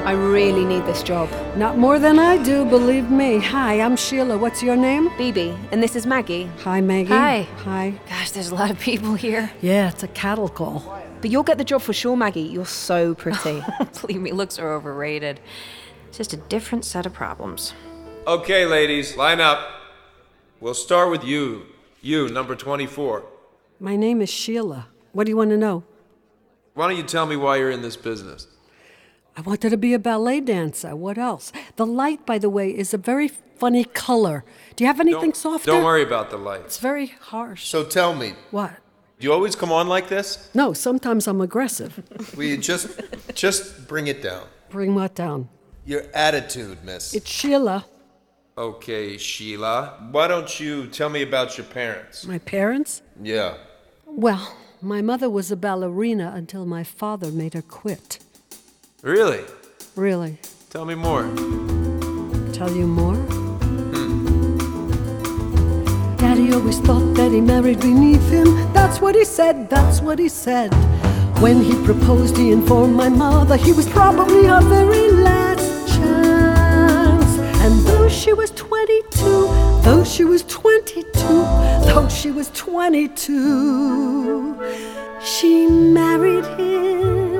I really need this job. Not more than I do, believe me. Hi, I'm Sheila. What's your name? Bebe, and this is Maggie. Hi, Maggie. Hi. Hi. Gosh, there's a lot of people here. Yeah, it's a cattle call. But you'll get the job for sure, Maggie. You're so pretty. Believe me, looks are overrated. It's just a different set of problems. Okay, ladies, line up. We'll start with you. You, number 24. My name is Sheila. What do you want to know? Why don't you tell me why you're in this business? I wanted to be a ballet dancer. What else? The light, by the way, is a very funny color. Do you have anything softer? Don't worry about the lights. It's very harsh. So tell me, What? do you always come on like this? No, sometimes I'm aggressive. Will you just bring it down? Bring what down? Your attitude, miss. It's Sheila. Okay, Sheila. Why don't you tell me about your parents? My parents? Yeah. Well, my mother was a ballerina until my father made her quit. Really? Really. Tell me more. Tell you more? Daddy always thought that he married beneath him. That's what he said, that's what he said. When he proposed, he informed my mother he was probably her very last chance. And though she was 22, though she was 22, though she was 22, she married him.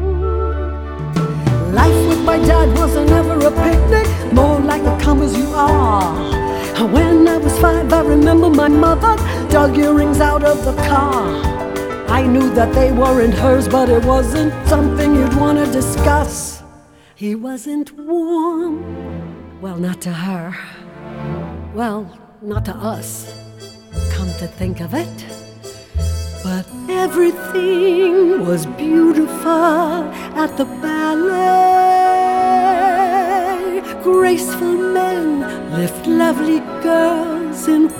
Life with my dad wasn't ever a picnic, more like a come as you are. When I was 5, I remember my mother dug earrings out of the car. I knew that they weren't hers, but it wasn't something you'd want to discuss. He wasn't warm. Well, not to her. Well, not to us. Come to think of it. But everything was beautiful at the ballet. Graceful men lift lovely girls in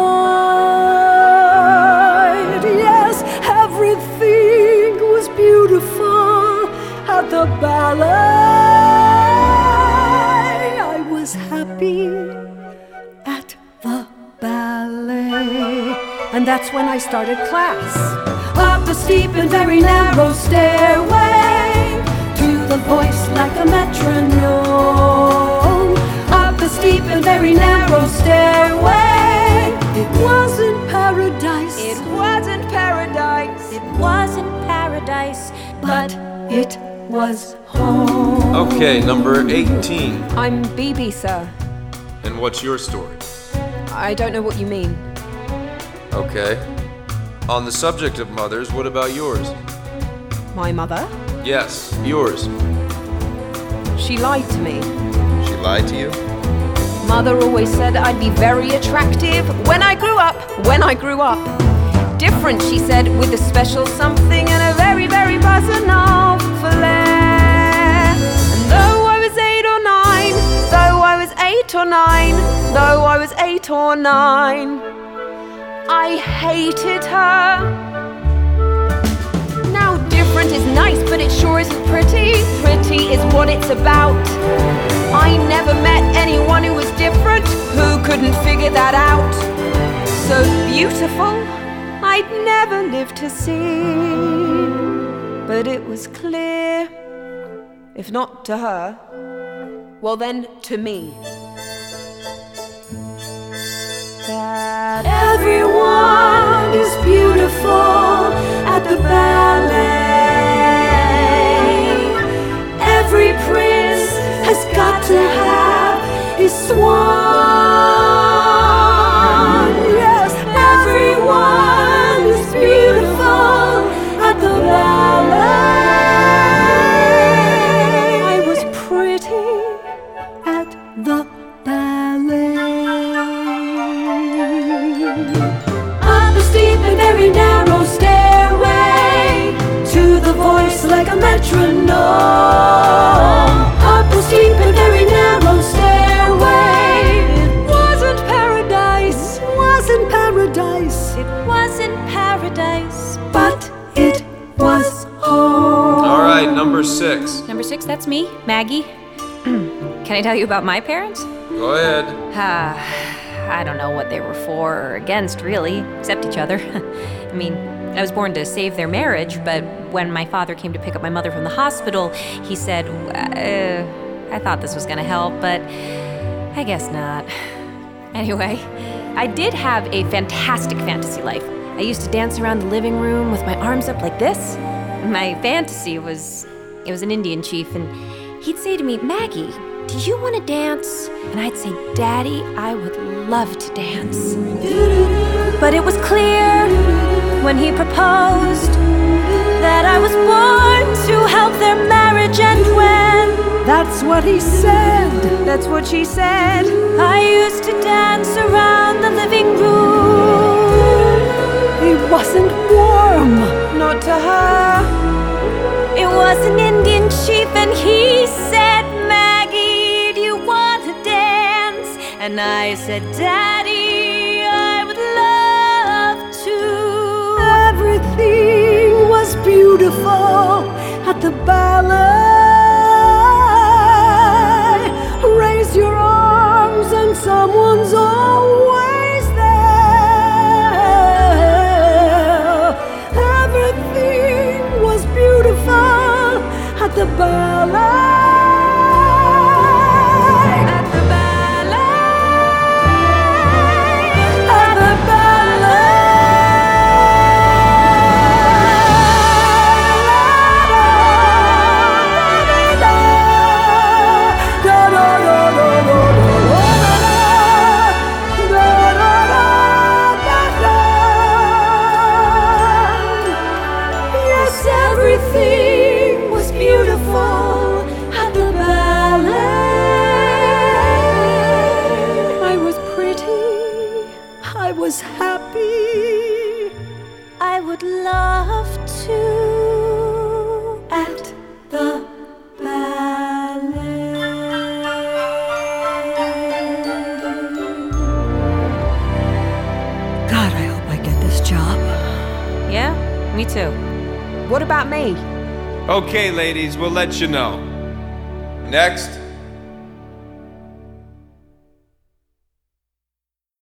white. Yes, everything was beautiful at the ballet. I was happy at the ballet. And that's when I started class. Up a steep and very narrow stairway to the voice like a metronome. Up a steep and very narrow stairway. It wasn't paradise. It wasn't paradise. It wasn't paradise, But it was home. Okay, number 18. I'm Bebe, sir. And what's your story? I don't know what you mean. Okay. On the subject of mothers, what about yours? My mother? Yes, yours. She lied to me. She lied to you? Mother always said I'd be very attractive when I grew up. Different, she said, with a special something and a very, very personal flair. And though I was 8 or 9, though I was 8 or 9, though I was 8 or 9, I hated her. Now different is nice, but it sure isn't pretty. Pretty is what it's about. I never met anyone who was different, who couldn't figure that out. So beautiful, I'd never live to see. But it was clear, if not to her, well then to me, that everyone is beautiful at the ballet. Every prince has got to have his swan. Yes, everyone is beautiful at the ballet. I was pretty at the ballet. Up a steep and very narrow stairway to the voice like a metronome. Up a steep and very narrow stairway. It wasn't paradise. Wasn't paradise. it wasn't paradise. But it was home. All right, number 6. Number 6, that's me, Maggie. Can I tell you about my parents? Go ahead. I don't know what they were for or against, really, except each other. I mean, I was born to save their marriage, but when my father came to pick up my mother from the hospital, he said, I thought this was gonna help, but I guess not. Anyway, I did have a fantastic fantasy life. I used to dance around the living room with my arms up like this. My fantasy was an Indian chief, and he'd say to me, Maggie, do you want to dance? And I'd say, Daddy, I would love to dance. But it was clear when he proposed that I was born to help their marriage end when That's what he said. that's what she said. I used to dance around the living room. He wasn't warm. Not to her. It was an Indian chief, and he said, Maggie, do you want to dance? And I said, Daddy, I would love to. Everything was beautiful at the ballet. Raise your arms and someone's always there. Everything was beautiful at the ballet. At the ballet. At the Yes, everything was beautiful at the ballet. I was pretty, I was happy, I would love to. at the ballet. God, I hope I get this job. Yeah, me too. What about me? Okay, ladies, we'll let you know. Next,